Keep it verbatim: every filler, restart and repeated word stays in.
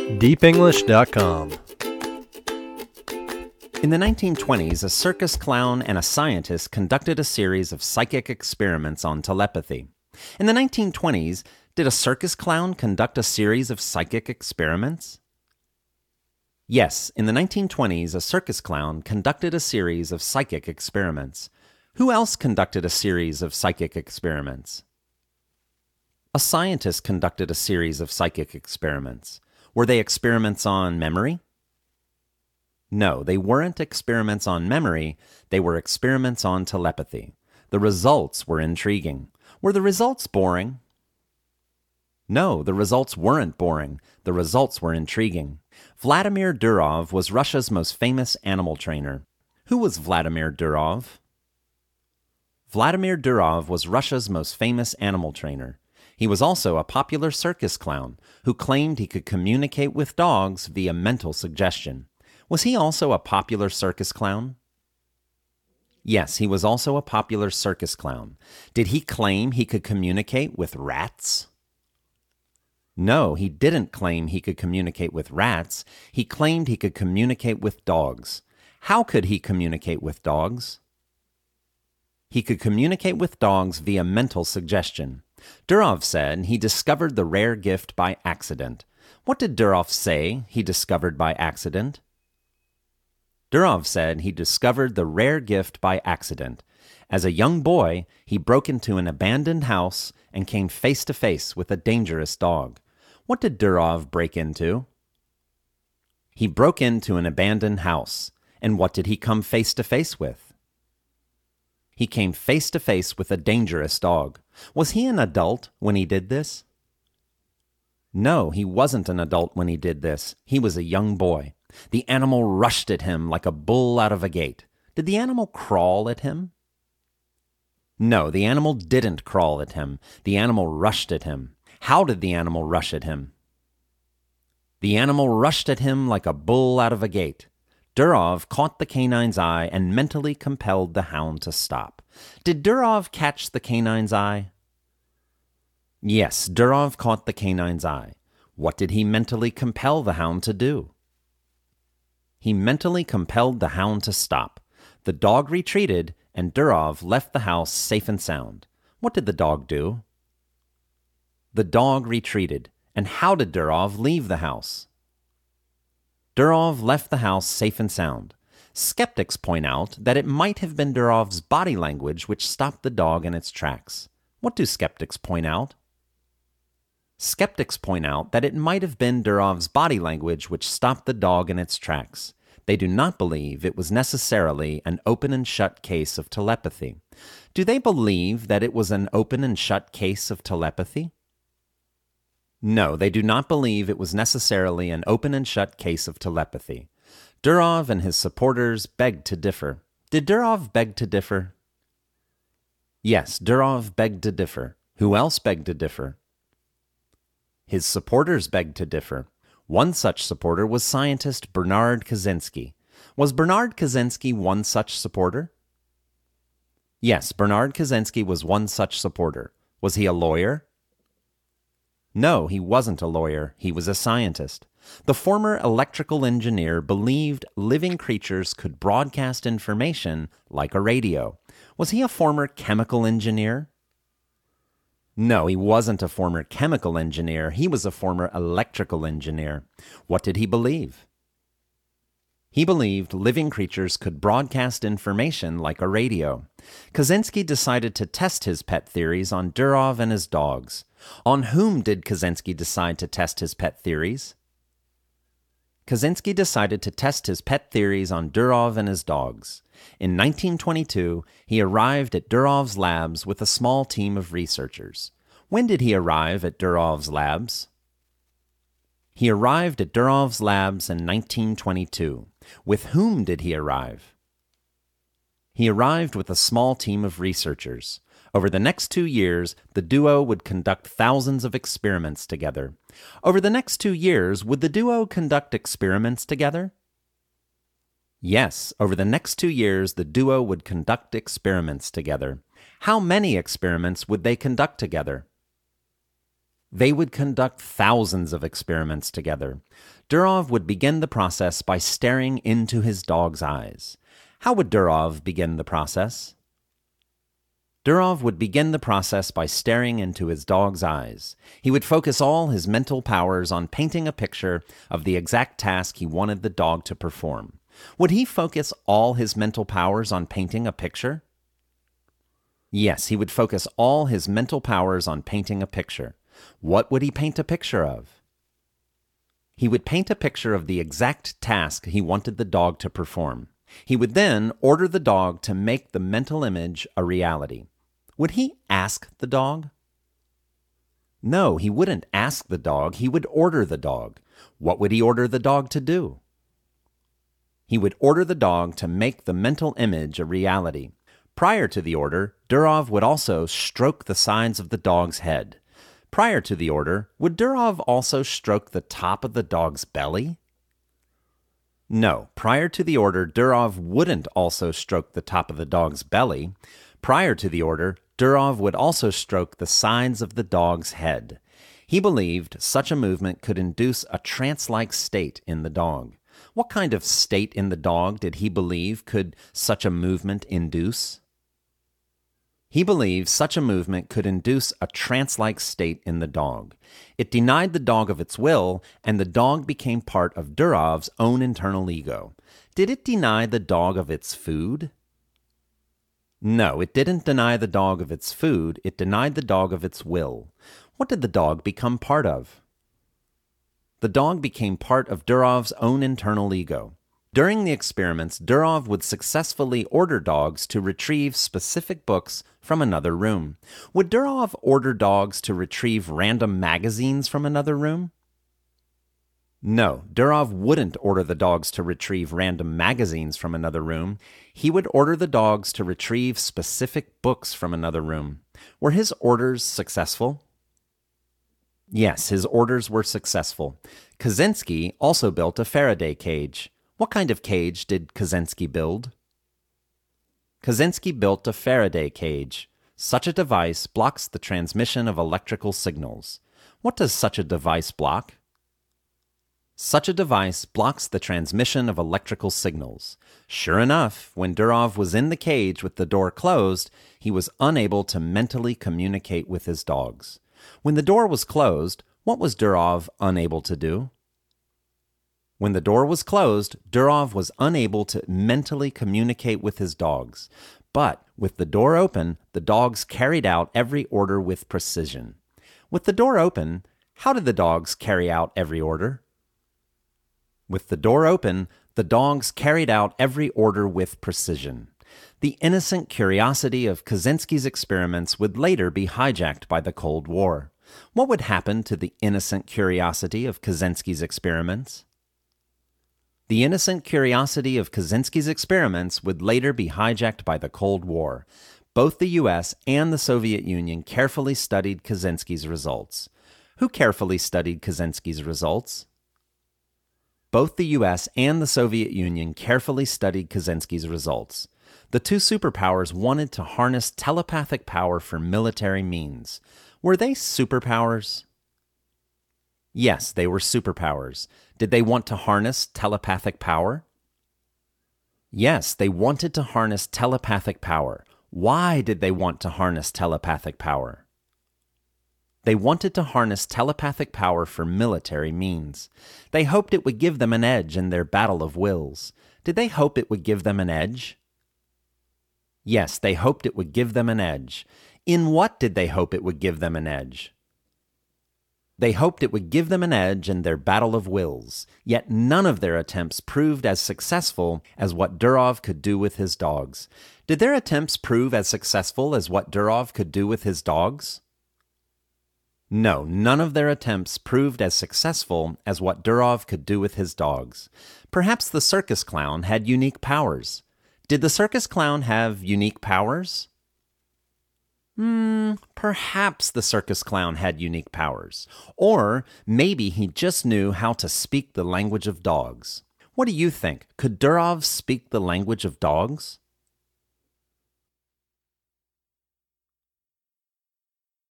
deep english dot com. In the nineteen twenties, a circus clown and a scientist conducted a series of psychic experiments on telepathy. In the nineteen twenties, did a circus clown conduct a series of psychic experiments? Yes, in the nineteen twenties, a circus clown conducted a series of psychic experiments. Who else conducted a series of psychic experiments? A scientist conducted a series of psychic experiments. Were they experiments on memory? No, they weren't experiments on memory. They were experiments on telepathy. The results were intriguing. Were the results boring? No, the results weren't boring. The results were intriguing. Vladimir Durov was Russia's most famous animal trainer. Who was Vladimir Durov? Vladimir Durov was Russia's most famous animal trainer. He was also a popular circus clown who claimed he could communicate with dogs via mental suggestion. Was he also a popular circus clown? Yes, he was also a popular circus clown. Did he claim he could communicate with rats? No, he didn't claim he could communicate with rats. He claimed he could communicate with dogs. How could he communicate with dogs? He could communicate with dogs via mental suggestion. Durov said he discovered the rare gift by accident. What did Durov say he discovered by accident? Durov said he discovered the rare gift by accident. As a young boy, he broke into an abandoned house and came face to face with a dangerous dog. What did Durov break into? He broke into an abandoned house. And what did he come face to face with? He came face to face with a dangerous dog. Was he an adult when he did this? No, he wasn't an adult when he did this. He was a young boy. The animal rushed at him like a bull out of a gate. Did the animal crawl at him? No, the animal didn't crawl at him. The animal rushed at him. How did the animal rush at him? The animal rushed at him like a bull out of a gate. Durov caught the canine's eye and mentally compelled the hound to stop. Did Durov catch the canine's eye? Yes, Durov caught the canine's eye. What did he mentally compel the hound to do? He mentally compelled the hound to stop. The dog retreated, and Durov left the house safe and sound. What did the dog do? The dog retreated. And how did Durov leave the house? Durov left the house safe and sound. Skeptics point out that it might have been Durov's body language which stopped the dog in its tracks. What do skeptics point out? Skeptics point out that it might have been Durov's body language which stopped the dog in its tracks. They do not believe it was necessarily an open and shut case of telepathy. Do they believe that it was an open and shut case of telepathy? No, they do not believe it was necessarily an open and shut case of telepathy. Durov and his supporters begged to differ. Did Durov beg to differ? Yes, Durov begged to differ. Who else begged to differ? His supporters begged to differ. One such supporter was scientist Bernard Kaczynski. Was Bernard Kaczynski one such supporter? Yes, Bernard Kaczynski was one such supporter. Was he a lawyer? No, he wasn't a lawyer. He was a scientist. The former electrical engineer believed living creatures could broadcast information like a radio. Was he a former chemical engineer? No, he wasn't a former chemical engineer. He was a former electrical engineer. What did he believe? He believed living creatures could broadcast information like a radio. Kaczynski decided to test his pet theories on Durov and his dogs. On whom did Kaczynski decide to test his pet theories? Kaczynski decided to test his pet theories on Durov and his dogs. In nineteen twenty-two, he arrived at Durov's labs with a small team of researchers. When did he arrive at Durov's labs? He arrived at Durov's labs in nineteen twenty-two. With whom did he arrive? He arrived with a small team of researchers. Over the next two years, the duo would conduct thousands of experiments together. Over the next two years, would the duo conduct experiments together? Yes, over the next two years, the duo would conduct experiments together. How many experiments would they conduct together? They would conduct thousands of experiments together. Durov would begin the process by staring into his dog's eyes. How would Durov begin the process? Durov would begin the process by staring into his dog's eyes. He would focus all his mental powers on painting a picture of the exact task he wanted the dog to perform. Would he focus all his mental powers on painting a picture? Yes, he would focus all his mental powers on painting a picture. What would he paint a picture of? He would paint a picture of the exact task he wanted the dog to perform. He would then order the dog to make the mental image a reality. Would he ask the dog? No, he wouldn't ask the dog. He would order the dog. What would he order the dog to do? He would order the dog to make the mental image a reality. Prior to the order, Durov would also stroke the sides of the dog's head. Prior to the order, would Durov also stroke the top of the dog's belly? No, prior to the order, Durov wouldn't also stroke the top of the dog's belly. Prior to the order, Durov would also stroke the sides of the dog's head. He believed such a movement could induce a trance-like state in the dog. What kind of state in the dog did he believe could such a movement induce? He believed such a movement could induce a trance-like state in the dog. It denied the dog of its will, and the dog became part of Durov's own internal ego. Did it deny the dog of its food? No, it didn't deny the dog of its food. It denied the dog of its will. What did the dog become part of? The dog became part of Durov's own internal ego. During the experiments, Durov would successfully order dogs to retrieve specific books from another room. Would Durov order dogs to retrieve random magazines from another room? No, Durov wouldn't order the dogs to retrieve random magazines from another room. He would order the dogs to retrieve specific books from another room. Were his orders successful? Yes, his orders were successful. Kaczynski also built a Faraday cage. What kind of cage did Kaczynski build? Kaczynski built a Faraday cage. Such a device blocks the transmission of electrical signals. What does such a device block? Such a device blocks the transmission of electrical signals. Sure enough, when Durov was in the cage with the door closed, he was unable to mentally communicate with his dogs. When the door was closed, what was Durov unable to do? When the door was closed, Durov was unable to mentally communicate with his dogs. But with the door open, the dogs carried out every order with precision. With the door open, how did the dogs carry out every order? With the door open, the dogs carried out every order with precision. The innocent curiosity of Kaczynski's experiments would later be hijacked by the Cold War. What would happen to the innocent curiosity of Kaczynski's experiments? The innocent curiosity of Kaczynski's experiments would later be hijacked by the Cold War. Both the U S and the Soviet Union carefully studied Kaczynski's results. Who carefully studied Kaczynski's results? Both the U S and the Soviet Union carefully studied Kaczynski's results. The two superpowers wanted to harness telepathic power for military means. Were they superpowers? Yes, they were superpowers. Did they want to harness telepathic power? Yes, they wanted to harness telepathic power. Why did they want to harness telepathic power? They wanted to harness telepathic power for military means. They hoped it would give them an edge in their battle of wills. Did they hope it would give them an edge? Yes, they hoped it would give them an edge. In what did they hope it would give them an edge? They hoped it would give them an edge in their battle of wills, yet none of their attempts proved as successful as what Durov could do with his dogs. Did their attempts prove as successful as what Durov could do with his dogs? No, none of their attempts proved as successful as what Durov could do with his dogs. Perhaps the circus clown had unique powers. Did the circus clown have unique powers? Hmm, perhaps the circus clown had unique powers. Or maybe he just knew how to speak the language of dogs. What do you think? Could Durov speak the language of dogs?